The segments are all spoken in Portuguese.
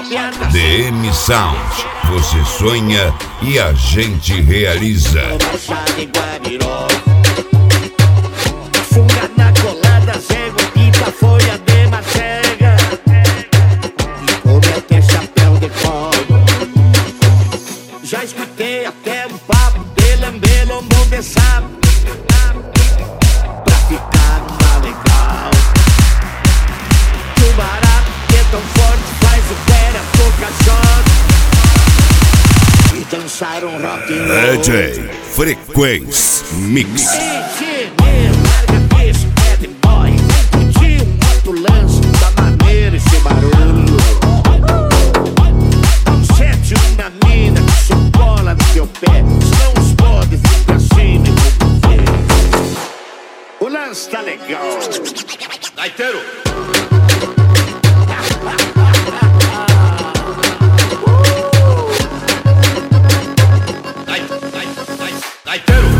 DM Sound, você sonha e a gente realiza. Funga na colada, cego, quinta folha de macega. E come até chapéu de couro. Já escutei até um papo de lamber lombo de sapo, pra ficar uma legal. Que o barato que é tão forte faz o pé tocar choque e dançar um rock and roll. DJ Frequência Mix. Larga isso, bad boy. Curtir um outro lance da maneira esse barulho. Dá um 7-1 na mina que só cola no teu pé. Senão os podes vir pra cima e vou ver. O lance tá legal. Gaiteiro! Gaiteiro!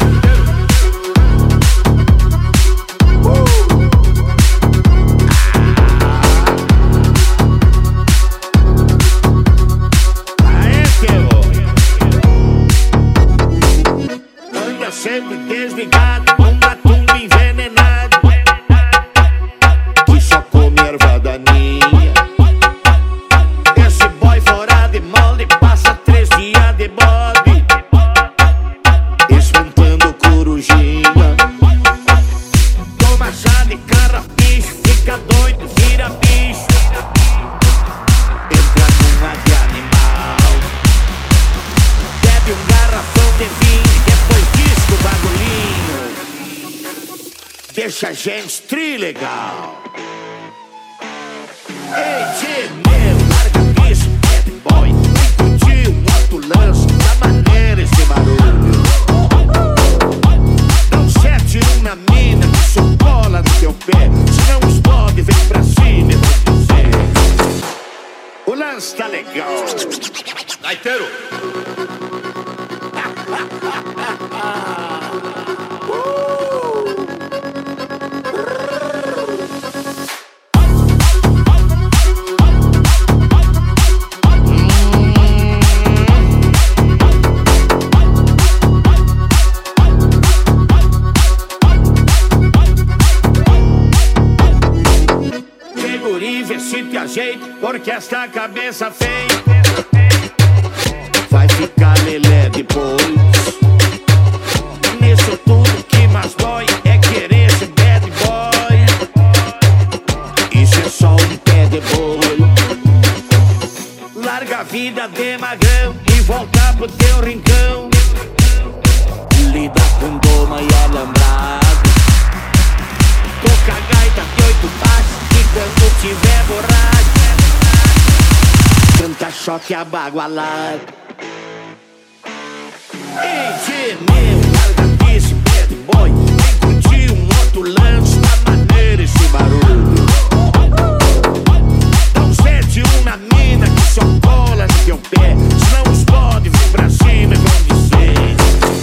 Sempre desligado, um matumbo envenenado que só come erva daninha. Esse boy fora de molde passa 3 dias de bode espantando corujinha. Toma chá de carrapicho, fica doido, vira bicho. Entra numa de animal, bebe um garrafão de vinho, depois diz o bagulhinho deixa a gente trilegal. Ei, tchê, meu, larga isso, bad boy. Curtir um outro lance da maneira esse barulho. Dá um 7-1 na mina que só cola no teu pé. Senão os bode vem pra cima e vou dizer. O lance tá legal. Gaiteiro! Guri, vê se te ajeita, porque esta cabeça feia vai ficar lelé depois. Nisso tudo que mais dói é querer ser bad boy. Isso é só um pé de boi. Larga a vida de magrão e volta pro teu rincão. Lida com doma e alambrado. Toca a gaita de 8 baixos e quando tiver borracho canta choque abagualado. Ei, tchê, meu, larga disso, bad boy. Vem curtir um outro lance